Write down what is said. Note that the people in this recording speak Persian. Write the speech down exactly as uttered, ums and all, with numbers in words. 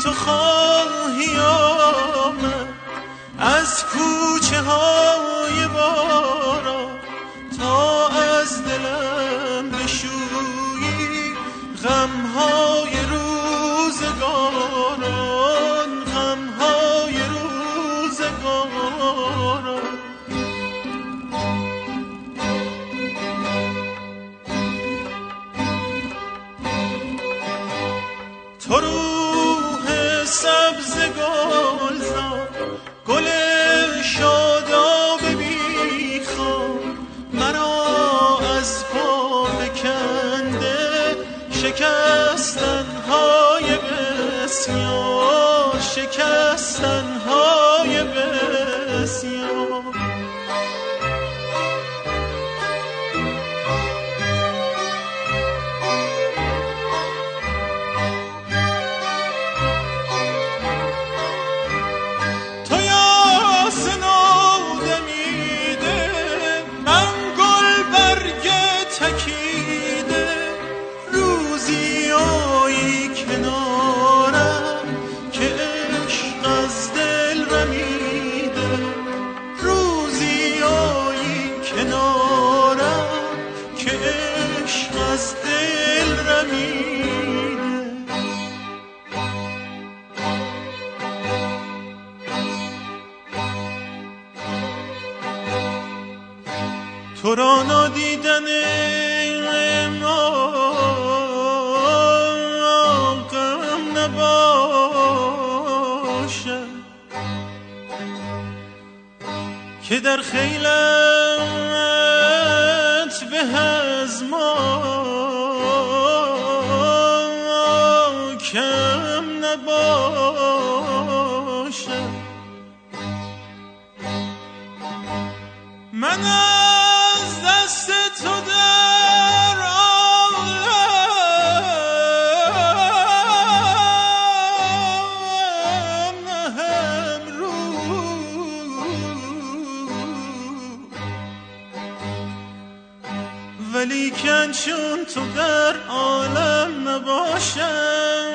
تو خواهی آمد از کوچه های بارا تا از دلم بشویی غمهای روزگاران، غمهای روزگاران. تو روح سبز گلزار، گل شاداب بیخواب، مرا از پا بکنده شکستن‌های بسیار، شکستن‌های بسیار. تو را نادیدن ما غم نباشد که در خیلت به از ما کم نباشد. من از دست تو در عالم نهم رو، ولیکن چون تو در عالم نباشم